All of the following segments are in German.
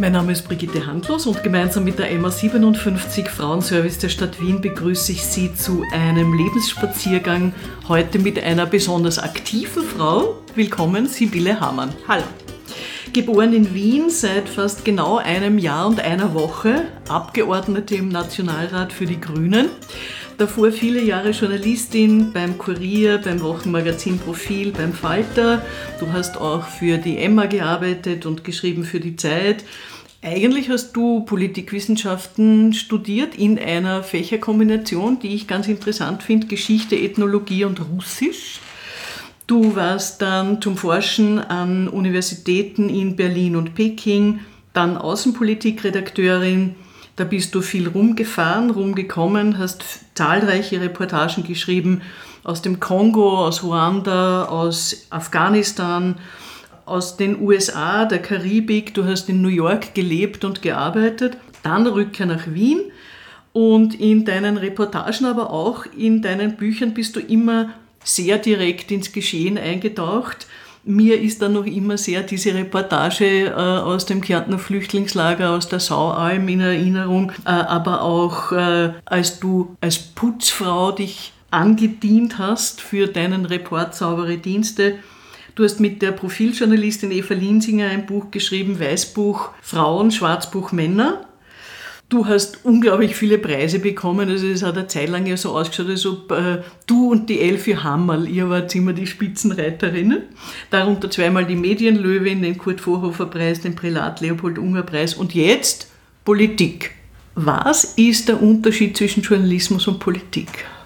Mein Name ist Brigitte Handlos und gemeinsam mit der MA57 Frauenservice der Stadt Wien begrüße ich Sie zu einem Lebensspaziergang, heute mit einer besonders aktiven Frau. Willkommen, Sibylle Hamann. Hallo. Geboren in Wien, seit fast genau einem Jahr und einer Woche, Abgeordnete im Nationalrat für die Grünen. Davor viele Jahre Journalistin beim Kurier, beim Wochenmagazin Profil, beim Falter. Du hast auch für die Emma gearbeitet und geschrieben für die Zeit. Eigentlich hast du Politikwissenschaften studiert in einer Fächerkombination, die ich ganz interessant finde, Geschichte, Ethnologie und Russisch. Du warst dann zum Forschen an Universitäten in Berlin und Peking, dann Außenpolitikredakteurin. Da bist du viel rumgekommen, hast zahlreiche Reportagen geschrieben aus dem Kongo, aus Ruanda, aus Afghanistan, aus den USA, der Karibik. Du hast in New York gelebt und gearbeitet. Dann Rückkehr nach Wien. Und in deinen Reportagen, aber auch in deinen Büchern bist du immer sehr direkt ins Geschehen eingetaucht. Mir ist dann noch immer sehr diese Reportage aus dem Kärntner Flüchtlingslager, aus der Saualm in Erinnerung, aber auch als du als Putzfrau dich angedient hast für deinen Report Saubere Dienste. Du hast mit der Profiljournalistin Eva Linsinger ein Buch geschrieben, Weißbuch Frauen, Schwarzbuch Männer. Du hast unglaublich viele Preise bekommen, also es hat eine Zeit lang ja so ausgeschaut, als ob du und die Elfi Hammerl, ihr wart immer die Spitzenreiterinnen. Darunter zweimal die Medienlöwin, den Kurt-Vorhofer-Preis, den Prälat-Leopold-Unger-Preis und jetzt Politik. Was ist der Unterschied zwischen Journalismus und Politik?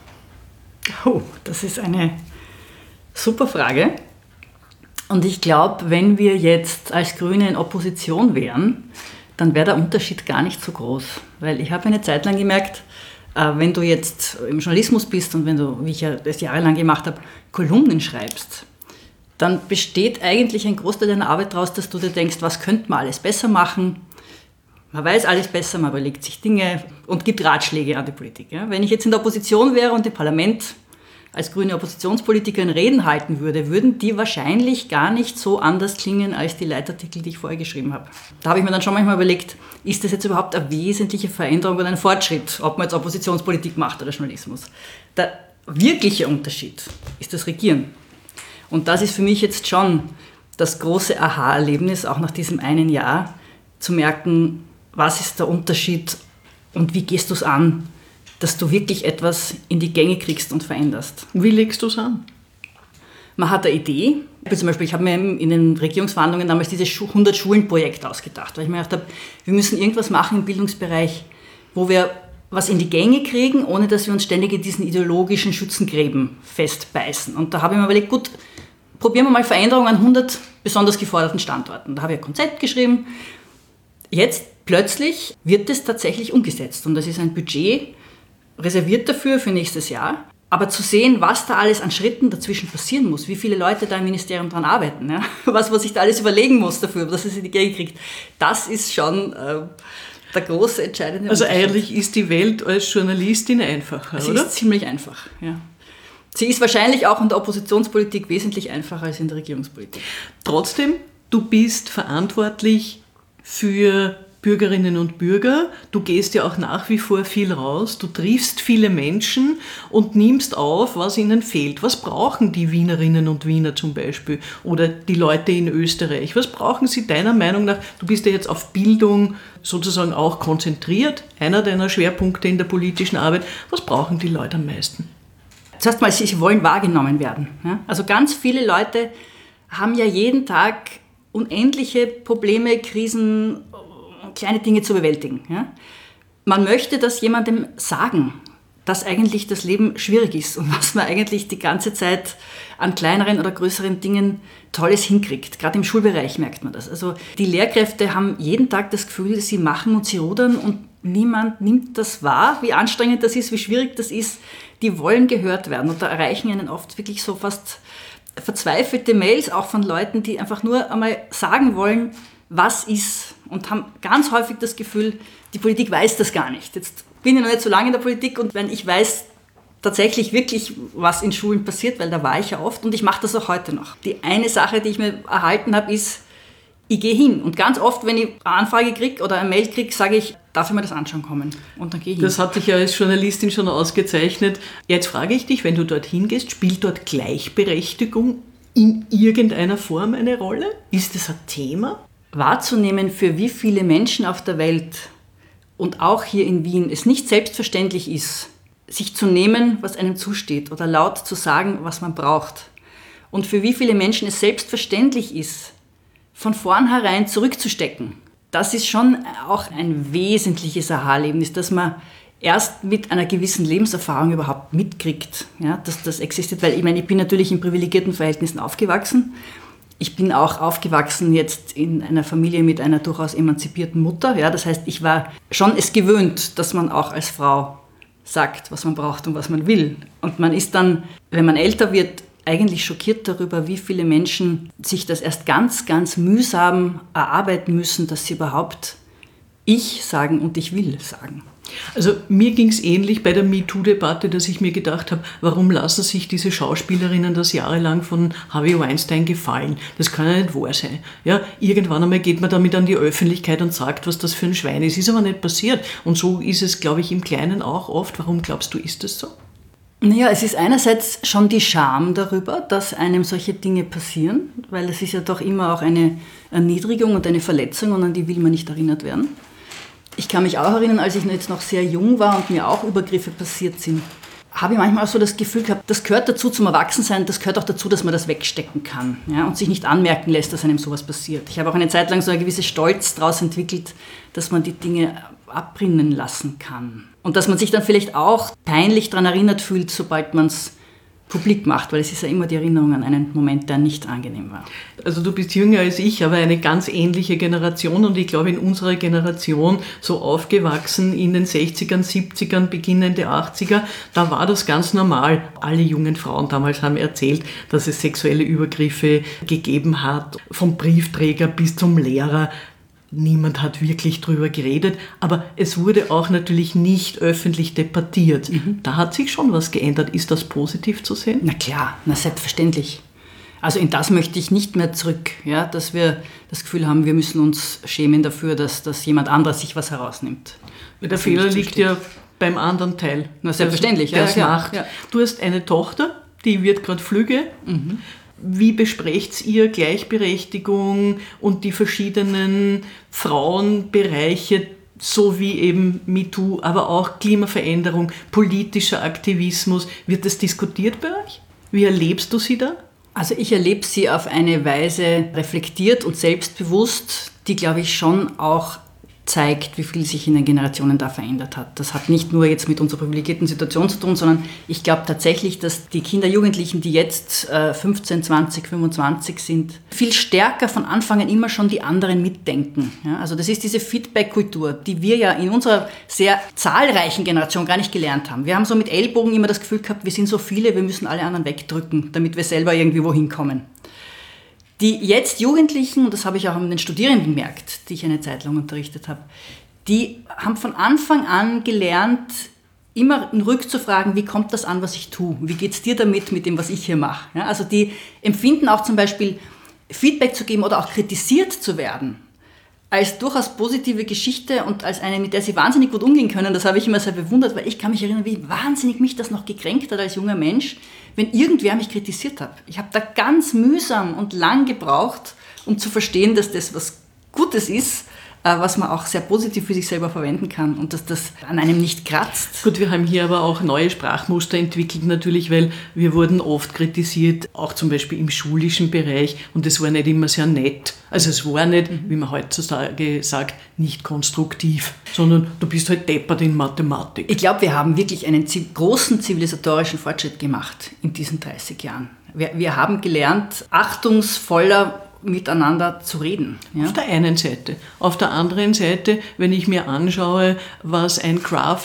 Oh, das ist eine super Frage. Und ich glaube, wenn wir jetzt als Grüne in Opposition wären, dann wäre der Unterschied gar nicht so groß. Weil ich habe eine Zeit lang gemerkt, wenn du jetzt im Journalismus bist und wenn du, wie ich ja das jahrelang gemacht habe, Kolumnen schreibst, dann besteht eigentlich ein Großteil deiner Arbeit daraus, dass du dir denkst, was könnte man alles besser machen. Man weiß alles besser, man überlegt sich Dinge und gibt Ratschläge an die Politik. Ja? Wenn ich jetzt in der Opposition wäre und im Parlament als grüne Oppositionspolitikerin Reden halten würde, würden die wahrscheinlich gar nicht so anders klingen als die Leitartikel, die ich vorher geschrieben habe. Da habe ich mir dann schon manchmal überlegt, ist das jetzt überhaupt eine wesentliche Veränderung oder ein Fortschritt, ob man jetzt Oppositionspolitik macht oder Journalismus. Der wirkliche Unterschied ist das Regieren. Und das ist für mich jetzt schon das große Aha-Erlebnis, auch nach diesem einen Jahr, zu merken, was ist der Unterschied und wie gehst du es an, dass du wirklich etwas in die Gänge kriegst und veränderst. Wie legst du es an? Man hat eine Idee. Zum Beispiel, ich habe mir in den Regierungsverhandlungen damals dieses 100-Schulen-Projekt ausgedacht, weil ich mir gedacht habe, wir müssen irgendwas machen im Bildungsbereich, wo wir was in die Gänge kriegen, ohne dass wir uns ständig in diesen ideologischen Schützengräben festbeißen. Und da habe ich mir überlegt, gut, probieren wir mal Veränderungen an 100 besonders geforderten Standorten. Da habe ich ein Konzept geschrieben. Jetzt plötzlich wird es tatsächlich umgesetzt und das ist ein Budget, reserviert dafür für nächstes Jahr. Aber zu sehen, was da alles an Schritten dazwischen passieren muss, wie viele Leute da im Ministerium dran arbeiten, ja, was man sich da alles überlegen muss dafür, dass es in die Gänge kriegt, das ist schon der große entscheidende Also eigentlich ist die Welt als Journalistin einfacher, Sie oder? ist ziemlich einfach, ja. Sie ist wahrscheinlich auch in der Oppositionspolitik wesentlich einfacher als in der Regierungspolitik. Trotzdem, du bist verantwortlich für Bürgerinnen und Bürger. Du gehst ja auch nach wie vor viel raus. Du triffst viele Menschen und nimmst auf, was ihnen fehlt. Was brauchen die Wienerinnen und Wiener zum Beispiel oder die Leute in Österreich? Was brauchen sie deiner Meinung nach? Du bist ja jetzt auf Bildung sozusagen auch konzentriert. Einer deiner Schwerpunkte in der politischen Arbeit. Was brauchen die Leute am meisten? Zuerst mal, sie wollen wahrgenommen werden. Ja? Also ganz viele Leute haben ja jeden Tag unendliche Probleme, Krisen, kleine Dinge zu bewältigen. Ja? Man möchte das jemandem sagen, dass eigentlich das Leben schwierig ist und was man eigentlich die ganze Zeit an kleineren oder größeren Dingen Tolles hinkriegt. Gerade im Schulbereich merkt man das. Also die Lehrkräfte haben jeden Tag das Gefühl, sie machen und sie rudern und niemand nimmt das wahr, wie anstrengend das ist, wie schwierig das ist. Die wollen gehört werden und da erreichen ihnen oft wirklich so fast verzweifelte Mails auch von Leuten, die einfach nur einmal sagen wollen, was ist, und haben ganz häufig das Gefühl, die Politik weiß das gar nicht. Jetzt bin ich noch nicht so lange in der Politik und wenn ich weiß tatsächlich wirklich, was in Schulen passiert, weil da war ich ja oft und ich mache das auch heute noch. Die eine Sache, die ich mir erhalten habe, ist, Ich gehe hin. Und ganz oft, wenn ich eine Anfrage kriege oder eine Mail kriege, sage ich, darf ich mir das anschauen kommen? Und dann gehe ich hin. Das hat dich ja als Journalistin schon ausgezeichnet. Jetzt frage ich dich, wenn du dorthin gehst, spielt dort Gleichberechtigung in irgendeiner Form eine Rolle? Ist das ein Thema? Wahrzunehmen, für wie viele Menschen auf der Welt und auch hier in Wien es nicht selbstverständlich ist, sich zu nehmen, was einem zusteht oder laut zu sagen, was man braucht. Und für wie viele Menschen es selbstverständlich ist, von vornherein zurückzustecken. Das ist schon auch ein wesentliches Aha-Erlebnis, dass man erst mit einer gewissen Lebenserfahrung überhaupt mitkriegt, ja, dass das existiert. Weil ich bin natürlich in privilegierten Verhältnissen aufgewachsen. Ich bin auch aufgewachsen jetzt in einer Familie mit einer durchaus emanzipierten Mutter. Ja, das heißt, ich war schon es gewöhnt, dass man auch als Frau sagt, was man braucht und was man will. Und man ist dann, wenn man älter wird, eigentlich schockiert darüber, wie viele Menschen sich das erst ganz, ganz mühsam erarbeiten müssen, dass sie überhaupt ich sagen und ich will sagen. Also mir ging es ähnlich bei der MeToo-Debatte, dass ich mir gedacht habe, warum lassen sich diese Schauspielerinnen das jahrelang von Harvey Weinstein gefallen? Das kann ja nicht wahr sein. Ja, irgendwann einmal geht man damit an die Öffentlichkeit und sagt, was das für ein Schwein ist. Ist aber nicht passiert. Und so ist es, glaube ich, im Kleinen auch oft. Warum glaubst du, ist das so? Naja, es ist einerseits schon die Scham darüber, dass einem solche Dinge passieren, weil es ist ja doch immer auch eine Erniedrigung und eine Verletzung und an die will man nicht erinnert werden. Ich kann mich auch erinnern, als ich jetzt noch sehr jung war und mir auch Übergriffe passiert sind, habe ich manchmal auch so das Gefühl gehabt, das gehört dazu zum Erwachsensein, das gehört auch dazu, dass man das wegstecken kann, ja, und sich nicht anmerken lässt, dass einem sowas passiert. Ich habe auch eine Zeit lang so ein gewisses Stolz daraus entwickelt, dass man die Dinge abrinnen lassen kann. Und dass man sich dann vielleicht auch peinlich daran erinnert fühlt, sobald man es publik macht, weil es ist ja immer die Erinnerung an einen Moment, der nicht angenehm war. Also du bist jünger als ich, aber eine ganz ähnliche Generation und ich glaube in unserer Generation so aufgewachsen in den 60ern, 70ern, beginnende 80er, da war das ganz normal. Alle jungen Frauen damals haben erzählt, dass es sexuelle Übergriffe gegeben hat, vom Briefträger bis zum Lehrer. Niemand hat wirklich drüber geredet, aber es wurde auch natürlich nicht öffentlich debattiert. Da hat sich schon was geändert. Ist das positiv zu sehen? Na klar, na selbstverständlich. Also in das möchte ich nicht mehr zurück, ja, dass wir das Gefühl haben, wir müssen uns schämen dafür, dass jemand anderes sich was herausnimmt. Der Fehler liegt ja beim anderen Teil. Na selbstverständlich, der es macht. Ja. Du hast eine Tochter, die wird gerade Flügge. Wie besprecht ihr Gleichberechtigung und die verschiedenen Frauenbereiche, so wie eben MeToo, aber auch Klimaveränderung, politischer Aktivismus? Wird das diskutiert bei euch? Wie erlebst du sie da? Also ich erlebe sie auf eine Weise reflektiert und selbstbewusst, die, glaube ich, schon auch zeigt, wie viel sich in den Generationen da verändert hat. Das hat nicht nur jetzt mit unserer privilegierten Situation zu tun, sondern ich glaube tatsächlich, dass die Kinder, Jugendlichen, die jetzt 15, 20, 25 sind, viel stärker von Anfang an immer schon die anderen mitdenken. Ja, also das ist diese Feedback-Kultur, die wir ja in unserer sehr zahlreichen Generation gar nicht gelernt haben. Wir haben so mit Ellbogen immer das Gefühl gehabt, wir sind so viele, wir müssen alle anderen wegdrücken, damit wir selber irgendwie wohin kommen. Die jetzt Jugendlichen, und das habe ich auch an den Studierenden gemerkt, die ich eine Zeit lang unterrichtet habe, die haben von Anfang an gelernt, immer rückzufragen, wie kommt das an, was ich tue? Wie geht es dir damit, mit dem, was ich hier mache? Ja, also die empfinden auch zum Beispiel, Feedback zu geben oder auch kritisiert zu werden, als durchaus positive Geschichte und als eine, mit der sie wahnsinnig gut umgehen können. Das habe ich immer sehr bewundert, weil ich kann mich erinnern, wie wahnsinnig mich das noch gekränkt hat als junger Mensch, wenn irgendwer mich kritisiert hat. Ich habe da ganz mühsam und lang gebraucht, um zu verstehen, dass das was Gutes ist, was man auch sehr positiv für sich selber verwenden kann und dass das an einem nicht kratzt. Gut, wir haben hier aber auch neue Sprachmuster entwickelt natürlich, weil wir wurden oft kritisiert, auch zum Beispiel im schulischen Bereich und es war nicht immer sehr nett. Also es war nicht, wie man heutzutage sagt, nicht konstruktiv, sondern du bist halt deppert in Mathematik. Ich glaube, wir haben wirklich einen großen zivilisatorischen Fortschritt gemacht in diesen 30 Jahren. Wir haben gelernt, achtungsvoller miteinander zu reden. Ja? Auf der einen Seite. Auf der anderen Seite, wenn ich mir anschaue, was ein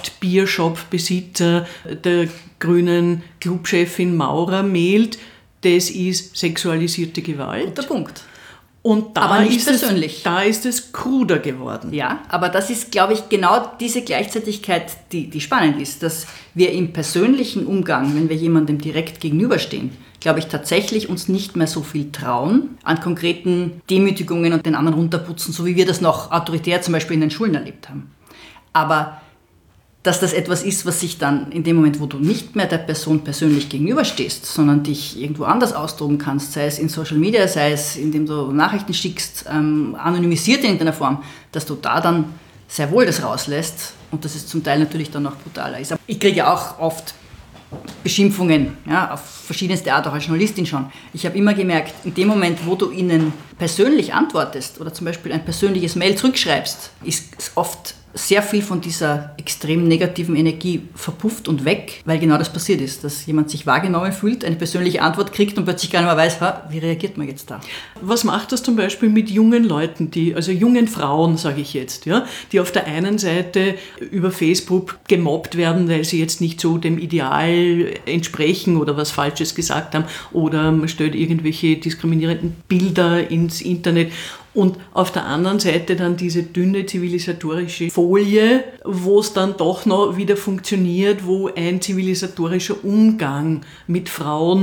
Craft-Beer-Shop-Besitzer der grünen Clubchefin Maurer mailt, das ist sexualisierte Gewalt. Guter Punkt. Und da aber nicht ist persönlich. Da ist es kruder geworden. Ja, aber das ist, glaube ich, genau diese Gleichzeitigkeit, die spannend ist, dass wir im persönlichen Umgang, wenn wir jemandem direkt gegenüberstehen, glaube ich, tatsächlich uns nicht mehr so viel trauen an konkreten Demütigungen und den anderen runterputzen, so wie wir das noch autoritär zum Beispiel in den Schulen erlebt haben. Aber dass das etwas ist, was sich dann in dem Moment, wo du nicht mehr der Person persönlich gegenüberstehst, sondern dich irgendwo anders austoben kannst, sei es in Social Media, sei es indem du Nachrichten schickst, anonymisiert in irgendeiner Form, dass du da dann sehr wohl das rauslässt und dass es zum Teil natürlich dann noch brutaler ist. Aber ich kriege ja auch oft Beschimpfungen, ja, auf verschiedenste Art, auch als Journalistin schon. Ich habe immer gemerkt, in dem Moment, wo du ihnen persönlich antwortest oder zum Beispiel ein persönliches Mail zurückschreibst, ist oft sehr viel von dieser extrem negativen Energie verpufft und weg, weil genau das passiert ist, dass jemand sich wahrgenommen fühlt, eine persönliche Antwort kriegt und plötzlich gar nicht mehr weiß, wie reagiert man jetzt da? Was macht das zum Beispiel mit jungen Leuten, also jungen Frauen, sage ich jetzt, ja, die auf der einen Seite über Facebook gemobbt werden, weil sie jetzt nicht so dem Ideal entsprechen oder was Falsches gesagt haben oder man stellt irgendwelche diskriminierenden Bilder ins Internet. Und auf der anderen Seite dann diese dünne zivilisatorische Folie, wo es dann doch noch wieder funktioniert, wo ein zivilisatorischer Umgang mit Frauen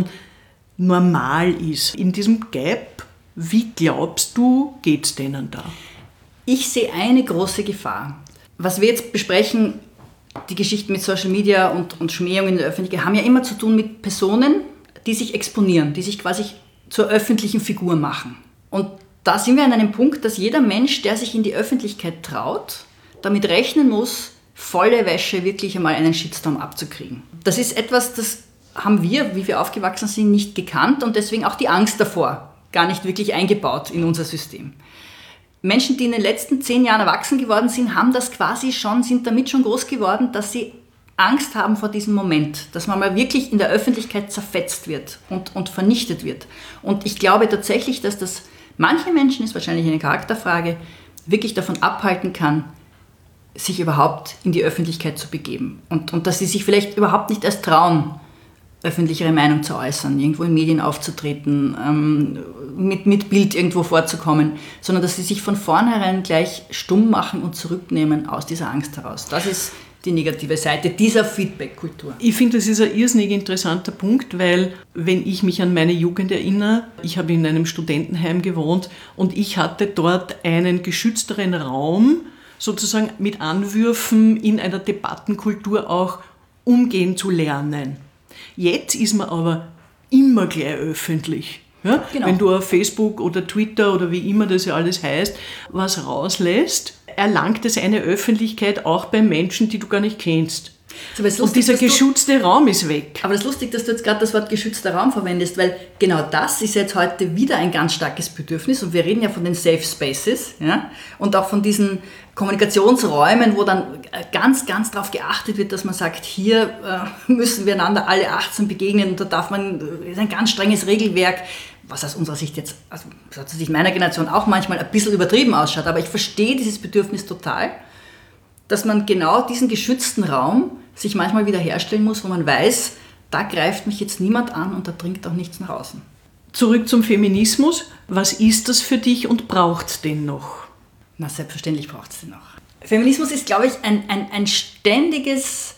normal ist. In diesem Gap, wie glaubst du, geht's denen da? Ich sehe eine große Gefahr. Was wir jetzt besprechen, die Geschichten mit Social Media und Schmähungen in der Öffentlichkeit, haben ja immer zu tun mit Personen, die sich exponieren, die sich quasi zur öffentlichen Figur machen. Und da sind wir an einem Punkt, dass jeder Mensch, der sich in die Öffentlichkeit traut, damit rechnen muss, volle Wäsche wirklich einmal einen Shitstorm abzukriegen. Das ist etwas, das haben wir, wie wir aufgewachsen sind, nicht gekannt und deswegen auch die Angst davor gar nicht wirklich eingebaut in unser System. Menschen, die in den letzten 10 Jahren erwachsen geworden sind, haben das quasi schon, sind damit schon groß geworden, dass sie Angst haben vor diesem Moment, dass man mal wirklich in der Öffentlichkeit zerfetzt wird und vernichtet wird. Und ich glaube tatsächlich, dass das manche Menschen, ist wahrscheinlich eine Charakterfrage, wirklich davon abhalten kann, sich überhaupt in die Öffentlichkeit zu begeben. Und dass sie sich vielleicht überhaupt nicht erst trauen, öffentlich ihre Meinung zu äußern, irgendwo in Medien aufzutreten, mit Bild irgendwo vorzukommen, sondern dass sie sich von vornherein gleich stumm machen und zurücknehmen aus dieser Angst heraus. Das ist die negative Seite dieser Feedback-Kultur. Ich finde, das ist ein irrsinnig interessanter Punkt, weil wenn ich mich an meine Jugend erinnere, ich habe in einem Studentenheim gewohnt und ich hatte dort einen geschützteren Raum, sozusagen mit Anwürfen in einer Debattenkultur auch umgehen zu lernen. Jetzt ist man aber immer gleich öffentlich. Ja? Genau. Wenn du auf Facebook oder Twitter oder wie immer das ja alles heißt, was rauslässt, erlangt es eine Öffentlichkeit auch bei Menschen, die du gar nicht kennst. Lustig, und dieser geschützte Raum ist weg. Aber das ist lustig, dass du jetzt gerade das Wort geschützter Raum verwendest, weil genau das ist jetzt heute wieder ein ganz starkes Bedürfnis und wir reden ja von den Safe Spaces, ja? Und auch von diesen Kommunikationsräumen, wo dann ganz, ganz darauf geachtet wird, dass man sagt, hier müssen wir einander alle 18 begegnen und da darf man, ist ein ganz strenges Regelwerk, was aus unserer Sicht jetzt, also aus Sicht meiner Generation auch manchmal ein bisschen übertrieben ausschaut, aber ich verstehe dieses Bedürfnis total, dass man genau diesen geschützten Raum sich manchmal wieder herstellen muss, wo man weiß, da greift mich jetzt niemand an und da dringt auch nichts nach außen. Zurück zum Feminismus. Was ist das für dich und braucht es den noch? Na, selbstverständlich braucht es den noch. Feminismus ist, glaube ich, ein ständiges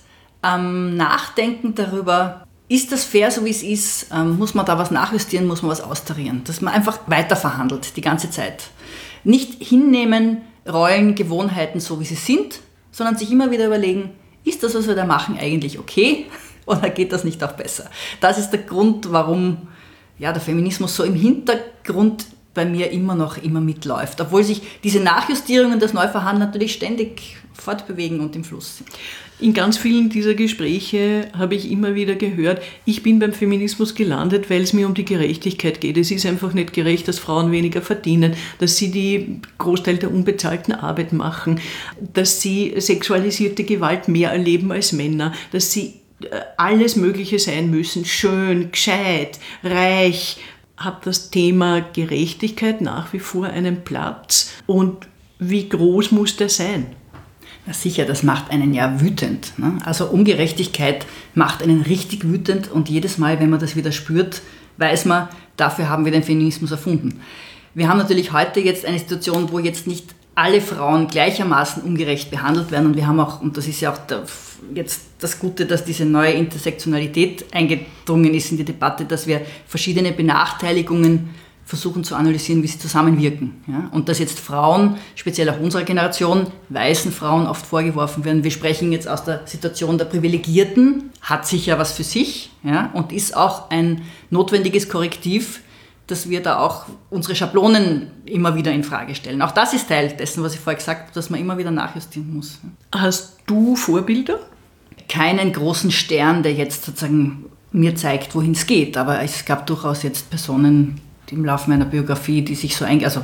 Nachdenken darüber, ist das fair, so wie es ist? Muss man da was nachjustieren, muss man was austarieren? Dass man einfach weiterverhandelt die ganze Zeit. Nicht hinnehmen, Rollen, Gewohnheiten so, wie sie sind, sondern sich immer wieder überlegen, ist das, was wir da machen, eigentlich okay oder geht das nicht auch besser? Das ist der Grund, warum der Feminismus so im Hintergrund bei mir immer mitläuft, obwohl sich diese Nachjustierungen und das Neuverhandeln natürlich ständig fortbewegen und im Fluss sind. In ganz vielen dieser Gespräche habe ich immer wieder gehört, ich bin beim Feminismus gelandet, weil es mir um die Gerechtigkeit geht. Es ist einfach nicht gerecht, dass Frauen weniger verdienen, dass sie die Großteil der unbezahlten Arbeit machen, dass sie sexualisierte Gewalt mehr erleben als Männer, dass sie alles Mögliche sein müssen, schön, gescheit, reich. Hat das Thema Gerechtigkeit nach wie vor einen Platz und wie groß muss der sein? Na sicher, das macht einen ja wütend. Ne? Also Ungerechtigkeit macht einen richtig wütend und jedes Mal, wenn man das wieder spürt, weiß man, dafür haben wir den Feminismus erfunden. Wir haben natürlich heute jetzt eine Situation, wo jetzt nicht alle Frauen gleichermaßen ungerecht behandelt werden. Und wir haben auch, und das ist ja auch jetzt das Gute, dass diese neue Intersektionalität eingedrungen ist in die Debatte, dass wir verschiedene Benachteiligungen versuchen zu analysieren, wie sie zusammenwirken. Ja? Und dass jetzt Frauen, speziell auch unserer Generation, weißen Frauen oft vorgeworfen werden, wir sprechen jetzt aus der Situation der Privilegierten, hat sicher was für sich, ja? Und ist auch ein notwendiges Korrektiv, dass wir da auch unsere Schablonen immer wieder in Frage stellen. Auch das ist Teil dessen, was ich vorher gesagt habe, dass man immer wieder nachjustieren muss. Hast du Vorbilder? Keinen großen Stern, der jetzt sozusagen mir zeigt, wohin es geht. Aber es gab durchaus jetzt Personen im Laufe meiner Biografie, die sich so also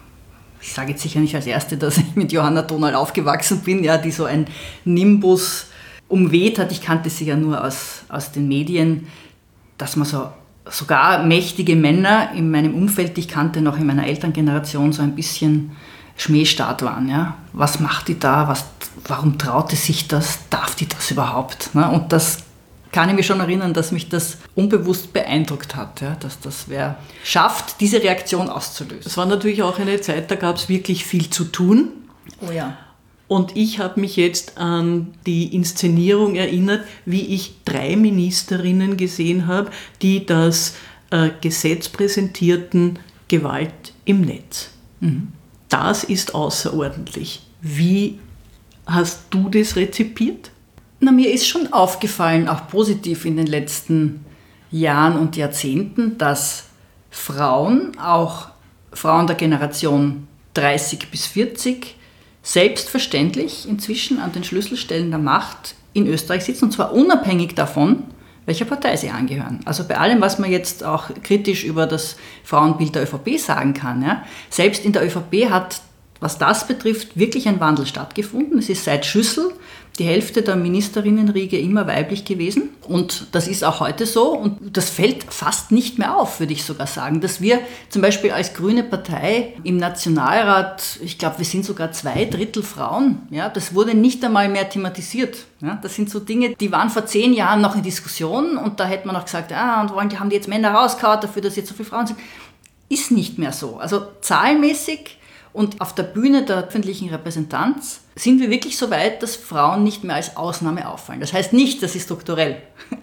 ich sage jetzt sicher nicht als Erste, dass ich mit Johanna Donal aufgewachsen bin, ja, die so ein Nimbus umweht hat. Ich kannte sie ja nur aus den Medien, dass man sogar mächtige Männer in meinem Umfeld, die ich kannte, noch in meiner Elterngeneration, so ein bisschen Schmähstart waren. Ja? Was macht die da? Warum traut die sich das? Darf die das überhaupt? Ne? Und das kann ich mich schon erinnern, dass mich das unbewusst beeindruckt hat, ja? Dass das wer schafft, diese Reaktion auszulösen. Es war natürlich auch eine Zeit, da gab es wirklich viel zu tun. Oh ja. Und ich habe mich jetzt an die Inszenierung erinnert, wie ich 3 Ministerinnen gesehen habe, die das Gesetz präsentierten, Gewalt im Netz. Mhm. Das ist außerordentlich. Wie hast du das rezipiert? Na, mir ist schon aufgefallen, auch positiv in den letzten Jahren und Jahrzehnten, dass Frauen, auch Frauen der Generation 30 bis 40, selbstverständlich inzwischen an den Schlüsselstellen der Macht in Österreich sitzen, und zwar unabhängig davon, welcher Partei sie angehören. Also bei allem, was man jetzt auch kritisch über das Frauenbild der ÖVP sagen kann, ja, selbst in der ÖVP hat, was das betrifft, wirklich ein Wandel stattgefunden. Es ist seit Schüssel die Hälfte der Ministerinnenriege immer weiblich gewesen, und das ist auch heute so, und das fällt fast nicht mehr auf, würde ich sogar sagen, dass wir zum Beispiel als grüne Partei im Nationalrat, ich glaube, wir sind sogar 2/3 Frauen, ja, das wurde nicht einmal mehr thematisiert. Ja, das sind so Dinge, die waren vor 10 Jahren noch in Diskussion, und da hätte man auch gesagt, haben die jetzt Männer rausgehauen dafür, dass jetzt so viele Frauen sind. Ist nicht mehr so. Also zahlenmäßig und auf der Bühne der öffentlichen Repräsentanz sind wir wirklich so weit, dass Frauen nicht mehr als Ausnahme auffallen. Das heißt nicht, dass sie strukturell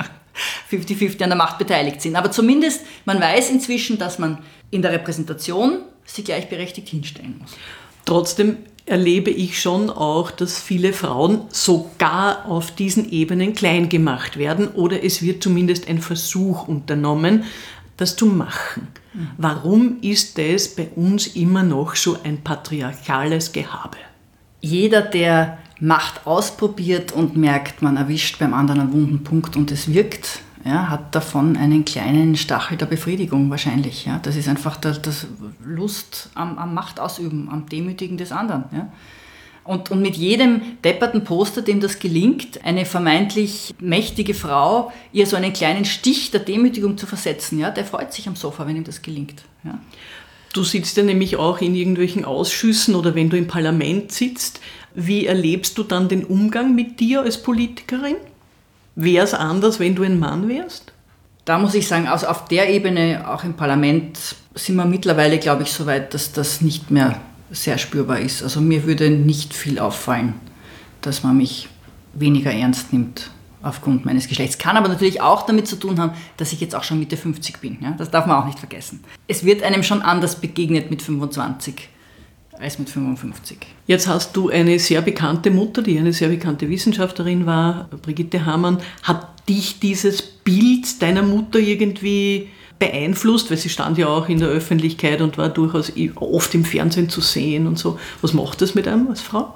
50-50 an der Macht beteiligt sind, aber zumindest man weiß inzwischen, dass man in der Repräsentation sie gleichberechtigt hinstellen muss. Trotzdem erlebe ich schon auch, dass viele Frauen sogar auf diesen Ebenen klein gemacht werden, oder es wird zumindest ein Versuch unternommen, das zu machen. Warum ist das bei uns immer noch so ein patriarchales Gehabe? Jeder, der Macht ausprobiert und merkt, man erwischt beim anderen einen wunden Punkt und es wirkt, ja, hat davon einen kleinen Stachel der Befriedigung wahrscheinlich. Ja. Das ist einfach das Lust am Machtausüben, am Demütigen des anderen. Ja. Und mit jedem depperten Poster, dem das gelingt, eine vermeintlich mächtige Frau ihr so einen kleinen Stich der Demütigung zu versetzen, ja, der freut sich am Sofa, wenn ihm das gelingt. Ja. Du sitzt ja nämlich auch in irgendwelchen Ausschüssen oder wenn du im Parlament sitzt. Wie erlebst du dann den Umgang mit dir als Politikerin? Wäre es anders, wenn du ein Mann wärst? Da muss ich sagen, also auf der Ebene, auch im Parlament, sind wir mittlerweile, glaube ich, so weit, dass das nicht mehr sehr spürbar ist. Also mir würde nicht viel auffallen, dass man mich weniger ernst nimmt aufgrund meines Geschlechts. Kann aber natürlich auch damit zu tun haben, dass ich jetzt auch schon Mitte 50 bin. Ja? Das darf man auch nicht vergessen. Es wird einem schon anders begegnet mit 25 als mit 55. Jetzt hast du eine sehr bekannte Mutter, die eine sehr bekannte Wissenschaftlerin war, Brigitte Hamann. Hat dich dieses Bild deiner Mutter irgendwie beeinflusst? Weil sie stand ja auch in der Öffentlichkeit und war durchaus oft im Fernsehen zu sehen und so. Was macht das mit einem als Frau?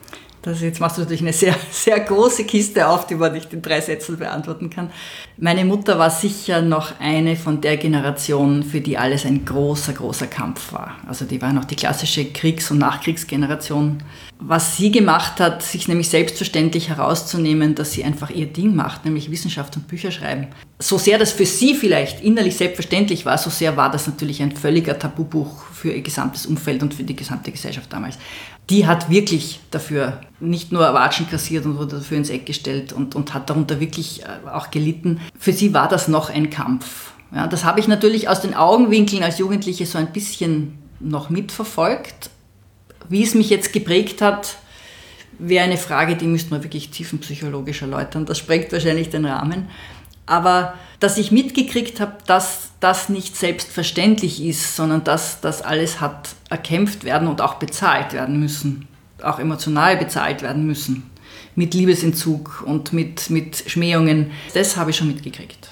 Jetzt machst du natürlich eine sehr, sehr große Kiste auf, die man nicht in 3 Sätzen beantworten kann. Meine Mutter war sicher noch eine von der Generation, für die alles ein großer, großer Kampf war. Also die war noch die klassische Kriegs- und Nachkriegsgeneration. Was sie gemacht hat, sich nämlich selbstverständlich herauszunehmen, dass sie einfach ihr Ding macht, nämlich Wissenschaft und Bücher schreiben. So sehr das für sie vielleicht innerlich selbstverständlich war, so sehr war das natürlich ein völliger Tabubuch für ihr gesamtes Umfeld und für die gesamte Gesellschaft damals. Die hat wirklich dafür nicht nur Watschen kassiert und wurde dafür ins Eck gestellt und hat darunter wirklich auch gelitten. Für sie war das noch ein Kampf. Ja, das habe ich natürlich aus den Augenwinkeln als Jugendliche so ein bisschen noch mitverfolgt. Wie es mich jetzt geprägt hat, wäre eine Frage, die müsste man wirklich tiefenpsychologisch erläutern. Das sprengt wahrscheinlich den Rahmen. Aber dass ich mitgekriegt habe, dass das nicht selbstverständlich ist, sondern dass das alles hat erkämpft werden und auch bezahlt werden müssen, auch emotional bezahlt werden müssen, mit Liebesentzug und mit Schmähungen, das habe ich schon mitgekriegt.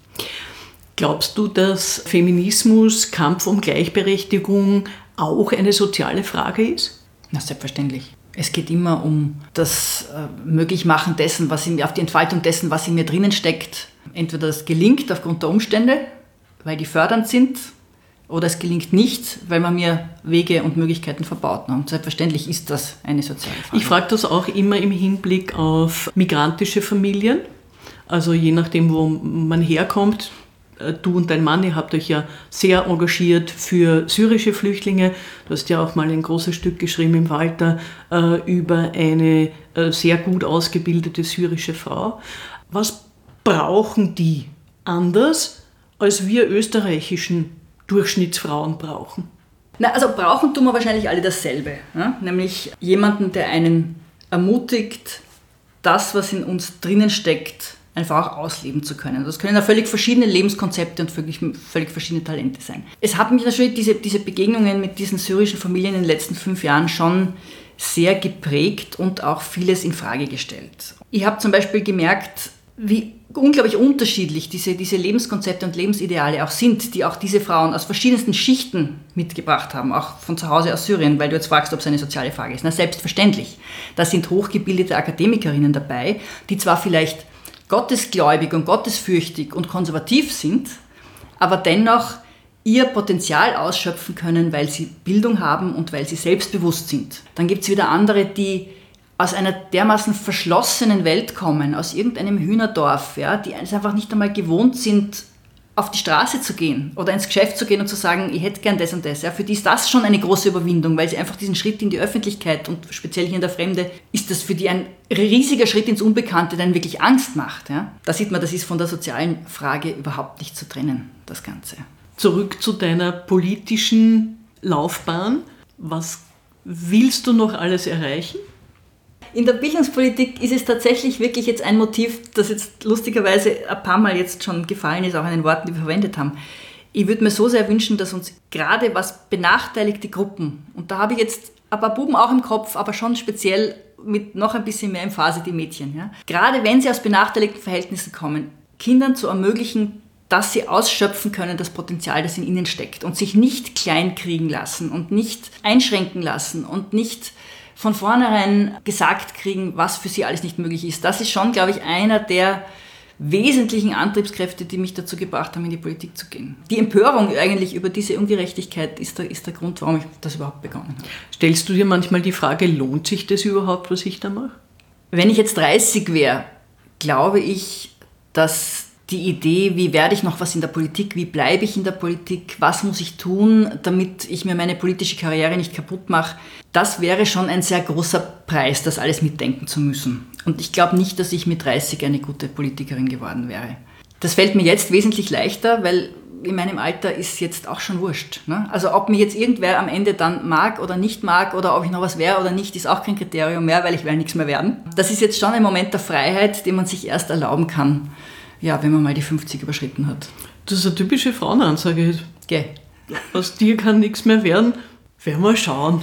Glaubst du, dass Feminismus, Kampf um Gleichberechtigung auch eine soziale Frage ist? Na, selbstverständlich. Es geht immer um das Möglichmachen dessen, auf die Entfaltung dessen, was in mir drinnen steckt. Entweder das gelingt aufgrund der Umstände, weil die fördernd sind, oder es gelingt nicht, weil man mir Wege und Möglichkeiten verbaut. Und selbstverständlich ist das eine soziale Frage. Ich frage das auch immer im Hinblick auf migrantische Familien. Also je nachdem, wo man herkommt. Du und dein Mann, ihr habt euch ja sehr engagiert für syrische Flüchtlinge. Du hast ja auch mal ein großes Stück geschrieben im Walter über eine sehr gut ausgebildete syrische Frau. Was brauchen die anders, als wir österreichischen Durchschnittsfrauen brauchen? Na, also brauchen tun wir wahrscheinlich alle dasselbe. Ja? Nämlich jemanden, der einen ermutigt, das, was in uns drinnen steckt, einfach auch ausleben zu können. Das können ja völlig verschiedene Lebenskonzepte und völlig verschiedene Talente sein. Es haben mich natürlich diese Begegnungen mit diesen syrischen Familien in den letzten 5 Jahren schon sehr geprägt und auch vieles in Frage gestellt. Ich habe zum Beispiel gemerkt, wie unglaublich unterschiedlich diese Lebenskonzepte und Lebensideale auch sind, die auch diese Frauen aus verschiedensten Schichten mitgebracht haben, auch von zu Hause aus Syrien, weil du jetzt fragst, ob es eine soziale Frage ist. Na, selbstverständlich. Da sind hochgebildete Akademikerinnen dabei, die zwar vielleicht gottesgläubig und gottesfürchtig und konservativ sind, aber dennoch ihr Potenzial ausschöpfen können, weil sie Bildung haben und weil sie selbstbewusst sind. Dann gibt es wieder andere, die aus einer dermaßen verschlossenen Welt kommen, aus irgendeinem Hühnerdorf, ja, die es einfach nicht einmal gewohnt sind, auf die Straße zu gehen oder ins Geschäft zu gehen und zu sagen, ich hätte gern das und das. Ja. Für die ist das schon eine große Überwindung, weil sie einfach diesen Schritt in die Öffentlichkeit und speziell hier in der Fremde, ist das für die ein riesiger Schritt ins Unbekannte, der ihnen wirklich Angst macht. Ja. Da sieht man, das ist von der sozialen Frage überhaupt nicht zu trennen, das Ganze. Zurück zu deiner politischen Laufbahn. Was willst du noch alles erreichen? In der Bildungspolitik ist es tatsächlich wirklich jetzt ein Motiv, das jetzt lustigerweise ein paar Mal jetzt schon gefallen ist, auch in den Worten, die wir verwendet haben. Ich würde mir so sehr wünschen, dass uns gerade was benachteiligte Gruppen, und da habe ich jetzt ein paar Buben auch im Kopf, aber schon speziell mit noch ein bisschen mehr Emphase die Mädchen. Ja? Gerade wenn sie aus benachteiligten Verhältnissen kommen, Kindern zu ermöglichen, dass sie ausschöpfen können, das Potenzial, das in ihnen steckt und sich nicht kleinkriegen lassen und nicht einschränken lassen und nicht von vornherein gesagt kriegen, was für sie alles nicht möglich ist. Das ist schon, glaube ich, einer der wesentlichen Antriebskräfte, die mich dazu gebracht haben, in die Politik zu gehen. Die Empörung eigentlich über diese Ungerechtigkeit ist der Grund, warum ich das überhaupt begonnen habe. Stellst du dir manchmal die Frage, lohnt sich das überhaupt, was ich da mache? Wenn ich jetzt 30 wäre, glaube ich, dass die Idee, wie werde ich noch was in der Politik, wie bleibe ich in der Politik, was muss ich tun, damit ich mir meine politische Karriere nicht kaputt mache, das wäre schon ein sehr großer Preis, das alles mitdenken zu müssen. Und ich glaube nicht, dass ich mit 30 eine gute Politikerin geworden wäre. Das fällt mir jetzt wesentlich leichter, weil in meinem Alter ist jetzt auch schon wurscht. Ne? Also ob mich jetzt irgendwer am Ende dann mag oder nicht mag oder ob ich noch was wäre oder nicht, ist auch kein Kriterium mehr, weil ich werde nichts mehr werden. Das ist jetzt schon ein Moment der Freiheit, den man sich erst erlauben kann, ja, wenn man mal die 50 überschritten hat. Das ist eine typische Frauenansage. Okay. Aus dir kann nichts mehr werden. Werden wir schauen.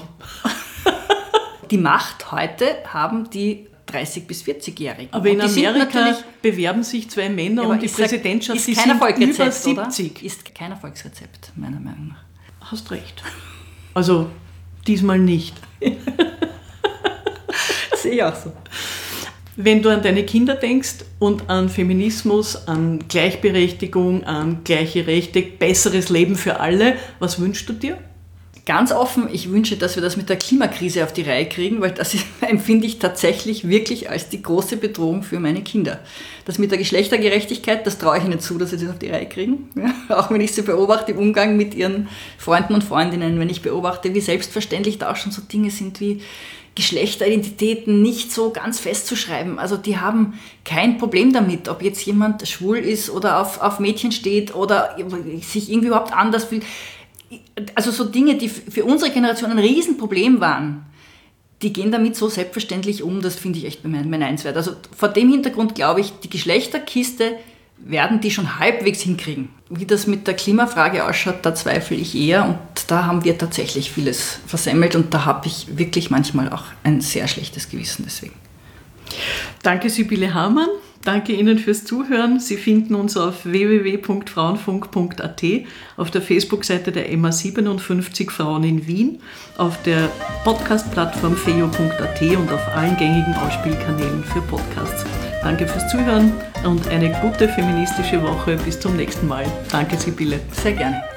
Die Macht heute haben die 30- bis 40-Jährigen. Aber in Amerika bewerben sich 2 Männer um die Präsidentschaft, die sind über 70. Oder? Ist kein Erfolgsrezept, meiner Meinung nach. Hast recht. Also diesmal nicht. Sehe ich auch so. Wenn du an deine Kinder denkst und an Feminismus, an Gleichberechtigung, an gleiche Rechte, besseres Leben für alle, was wünschst du dir? Ganz offen, ich wünsche, dass wir das mit der Klimakrise auf die Reihe kriegen, weil das empfinde ich tatsächlich wirklich als die große Bedrohung für meine Kinder. Das mit der Geschlechtergerechtigkeit, das traue ich ihnen zu, dass sie das auf die Reihe kriegen. Ja, auch wenn ich sie beobachte im Umgang mit ihren Freunden und Freundinnen, wenn ich beobachte, wie selbstverständlich da auch schon so Dinge sind wie Geschlechteridentitäten nicht so ganz festzuschreiben. Also die haben kein Problem damit, ob jetzt jemand schwul ist oder auf Mädchen steht oder sich irgendwie überhaupt anders fühlt. also so Dinge, die für unsere Generation ein Riesenproblem waren, die gehen damit so selbstverständlich um, das finde ich echt beneidenswert. Also vor dem Hintergrund glaube ich, die Geschlechterkiste werden die schon halbwegs hinkriegen. Wie das mit der Klimafrage ausschaut, da zweifle ich eher und da haben wir tatsächlich vieles versemmelt und da habe ich wirklich manchmal auch ein sehr schlechtes Gewissen deswegen. Danke Sibylle Hamann, danke Ihnen fürs Zuhören. Sie finden uns auf www.frauenfunk.at, auf der Facebook-Seite der MA57 Frauen in Wien, auf der Podcast-Plattform feo.at und auf allen gängigen Ausspielkanälen für Podcasts. Danke fürs Zuhören und eine gute feministische Woche. Bis zum nächsten Mal. Danke Sibylle. Sehr gerne.